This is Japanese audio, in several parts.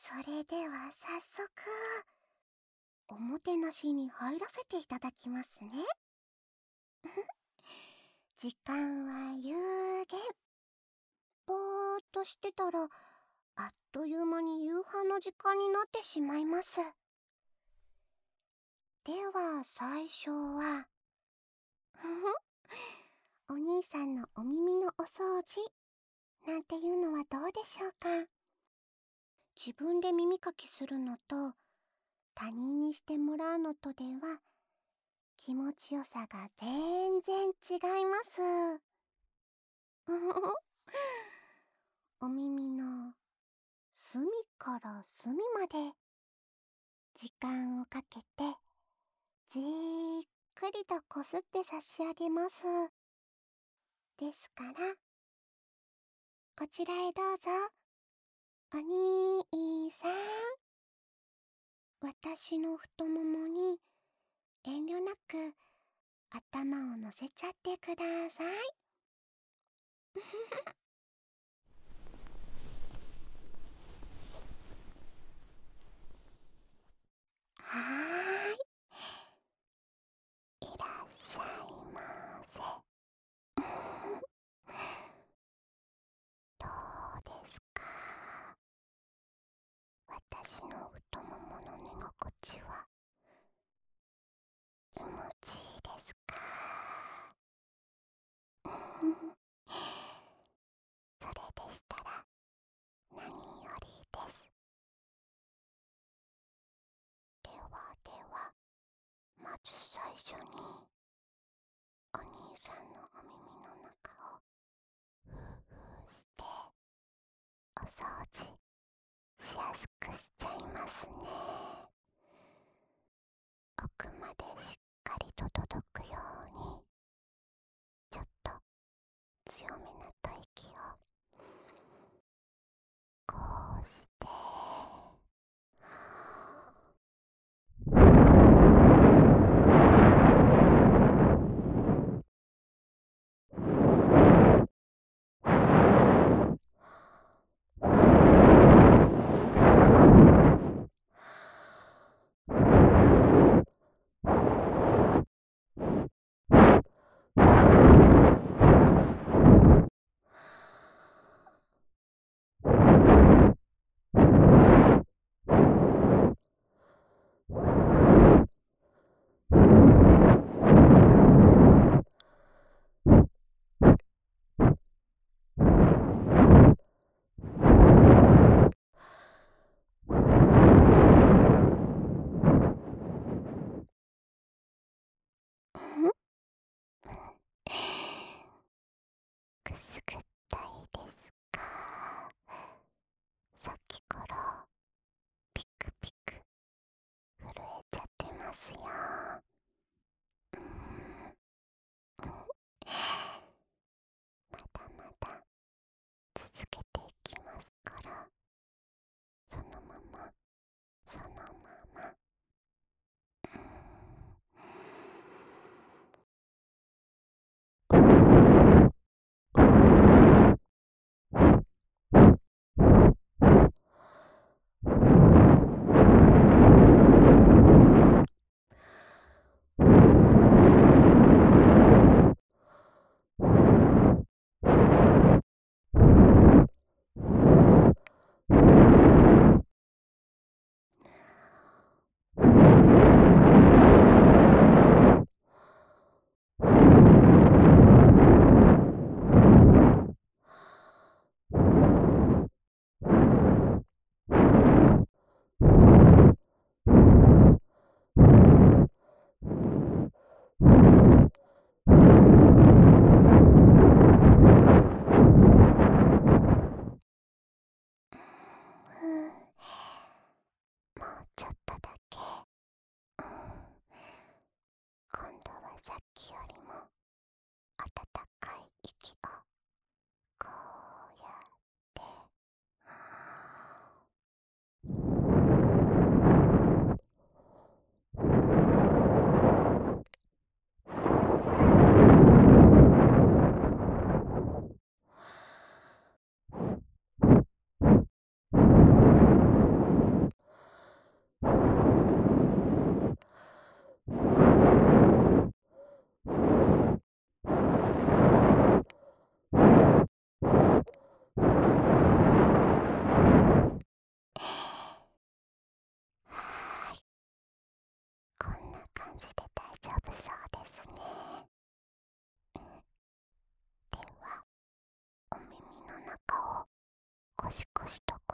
それでは早速、おもてなしに入らせていただきますね。時間は有限。ぼーっとしてたら、あっという間に夕飯の時間になってしまいます。では最初は、お兄さんのお耳のお掃除なんていうのはどうでしょうか。自分で耳かきするのと他人にしてもらうのとでは気持ちよさが全然違います。お耳の隅から隅まで時間をかけてじっくりとこすって差し上げます。ですから、こちらへどうぞ。お兄さん、私の太ももに遠慮なく頭を乗せちゃってください。はーい、いらっしゃいませ。どうですか？私の太ももの寝心地は気持ちいいですか？それでしたら何よりです。では、まず最初にお兄さんのお耳の中をふーふーしてお掃除しやすくしちゃいますね。奥までしっかりと届くようにちょっと強めな吐息をこうしてくすぐったいですか？さっきからピクピク震えちゃってますよ。まだまだ続けていきますから、そのままそのまま。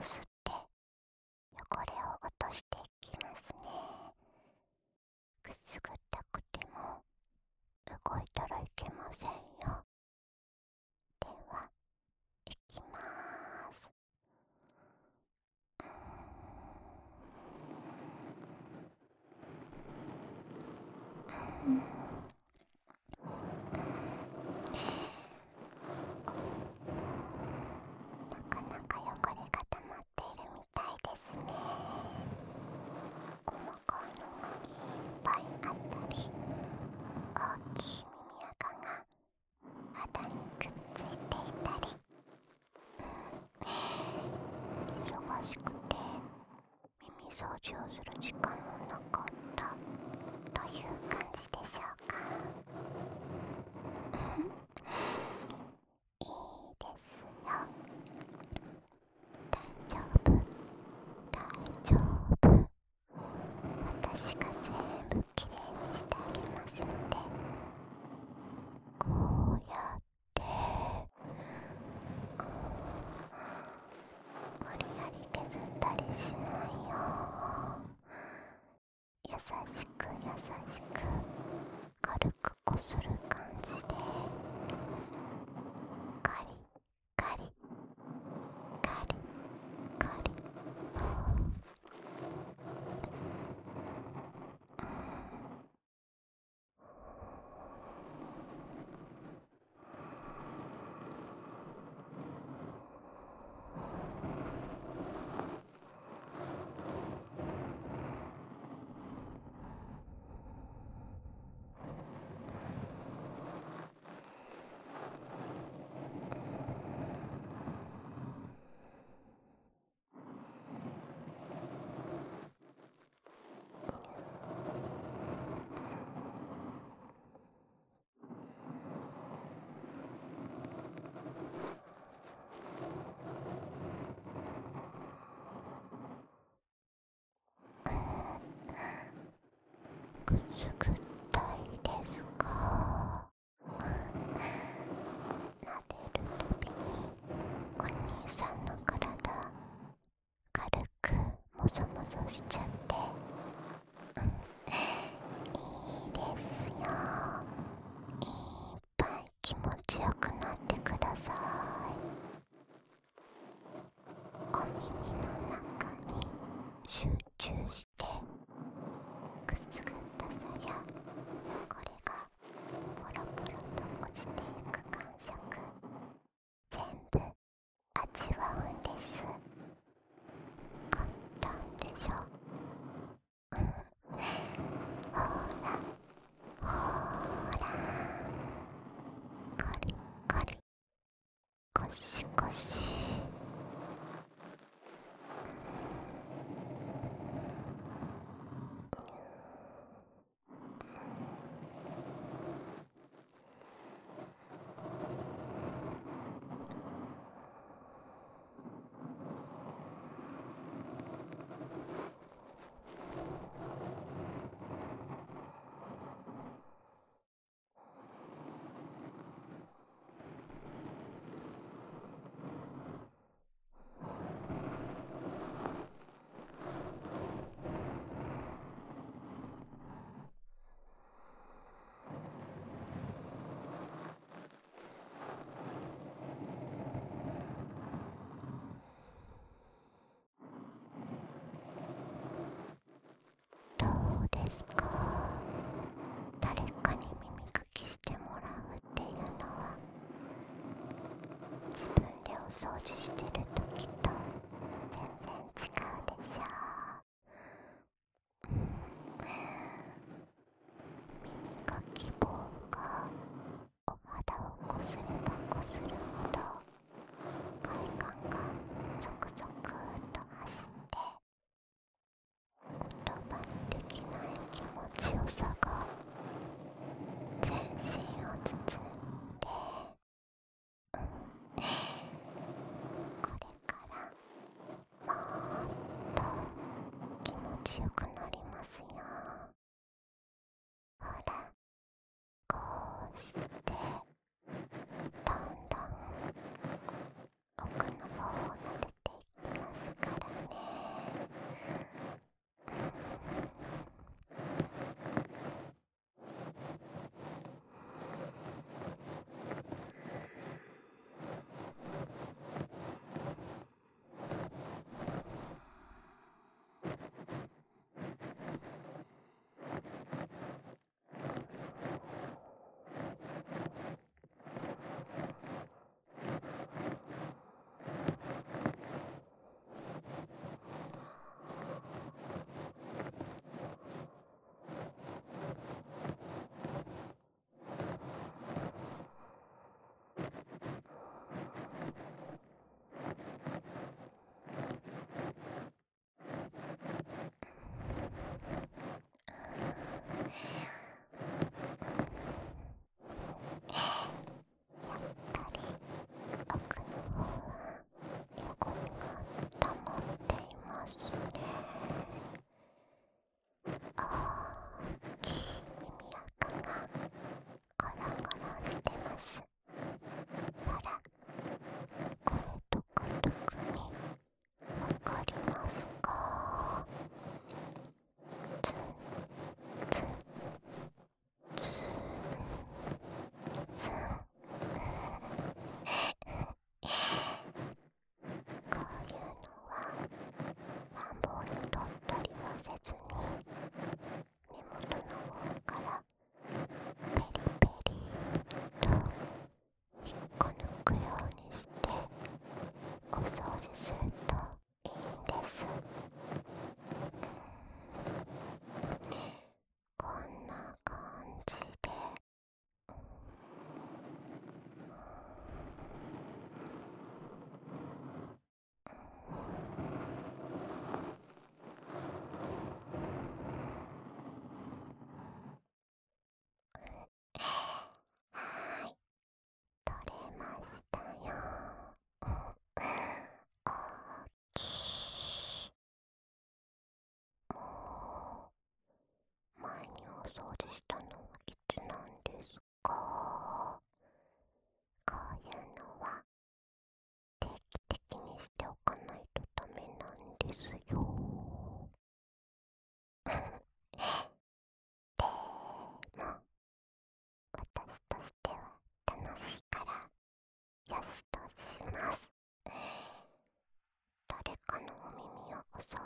こすって汚れを落としていきますね。くすぐったくても動いたらいけませんよ。では、いきまーす。なかなか汚れが溜まっているみたいですね。細かいのがいっぱいあったり、大きい耳垢が肌にくっついていたり、忙しくて耳掃除をする時間もなかったという感じでしょうか。いいですよ。大丈夫、大丈夫。私が全部きれいにしてあげますので、こうやって無理やり削ったりしないよ。優しく優しく軽くこする感じで、カリカリカリカリと、くすぐったいですか？撫でるたびにお兄さんの体軽くもぞもぞしちゃって、いいですよ。いっぱい気持ちよくなってください。お耳の中に集中してくすぐったさや汚れがポロポロと落ちていく感触、全部味わうんです。簡単でしょ。ほらほら、カリカリ、ゴシゴシ。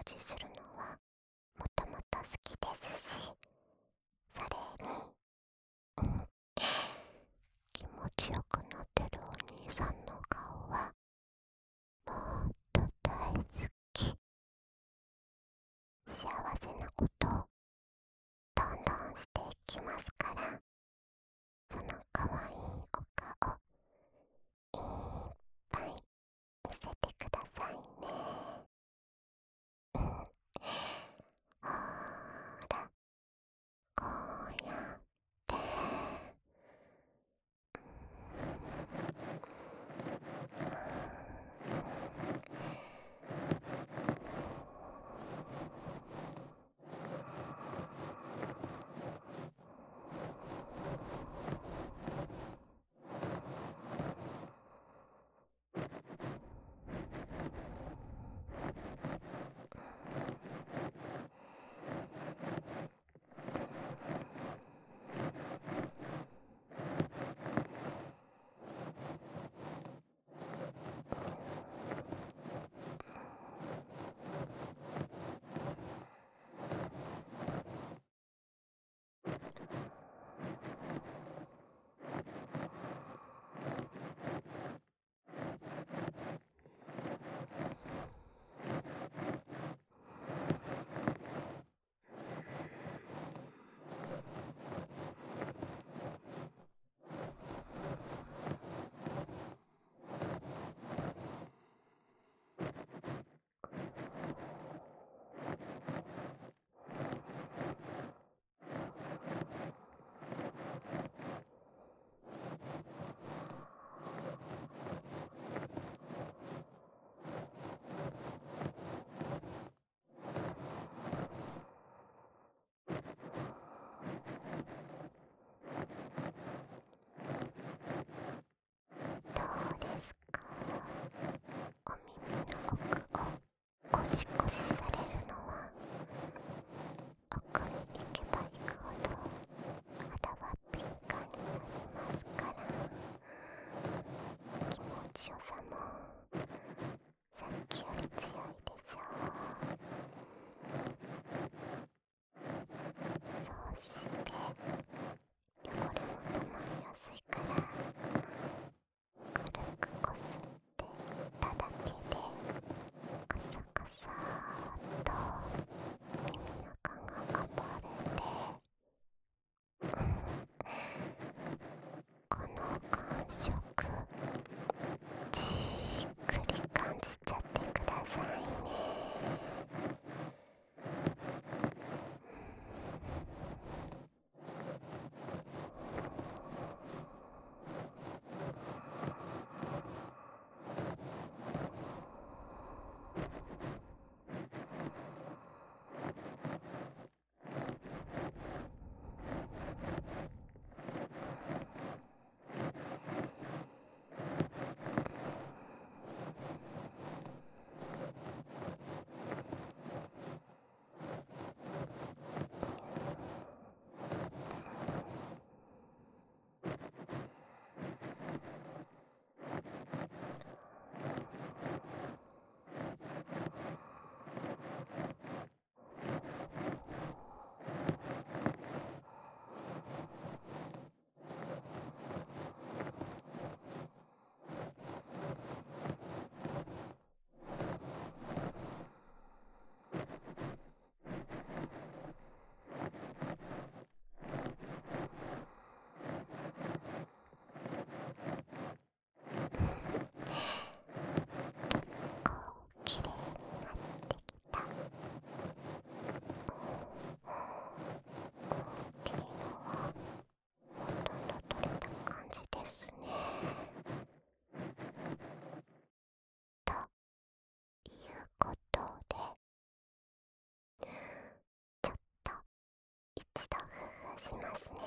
除するのはもともと好きですし、それに、気持ちよくなってるお兄さんの顔はもっと大好き。幸せなことをどんどんしていきますから、そのかわいいお顔いっぱい見せてくださいね。ほら、こうやってどうですか？お耳の奥をゴシゴシされるのは、奥に行けば行くほど肌は敏感になりますから、気持ちよさもさっきより強いでしょう。そうして汚れも溜まりやすいから、軽くこすっていただけでカサカサーっと耳中が暴れて、この感触じっくり感じちゃってくださいね。きれいになってきた。大きいのはほとんど取れた感じですね。ということで、ちょっと一度ふふしますね。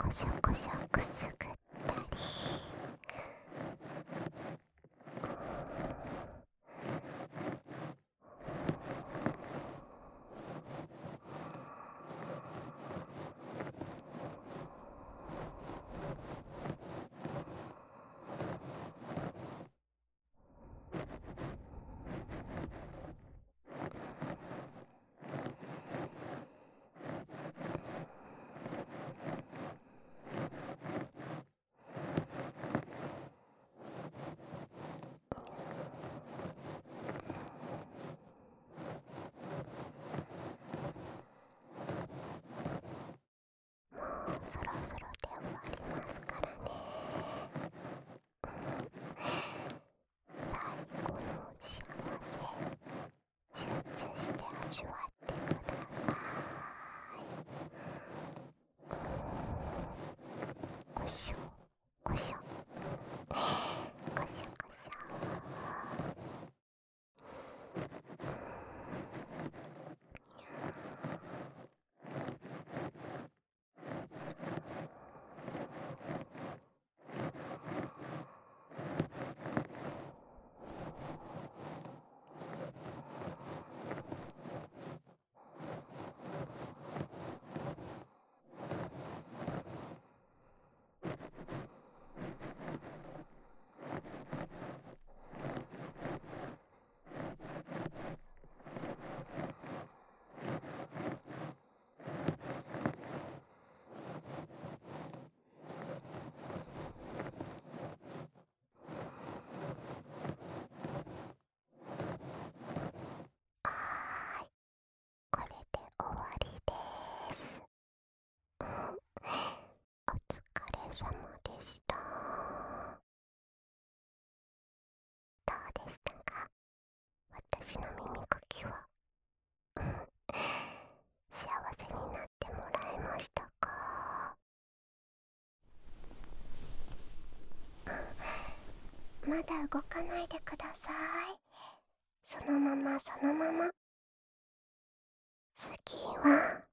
こしょこしょくすぐったり、そろそろで終わりますからね。最後の幸せ、集中して味わってください。こしょこしょこしょこしょ。これで終わりです。お疲れ様でした。どうでしたか、私の耳かきは。幸せになってもらえましたか？まだ動かないでください。そのままそのまま。次は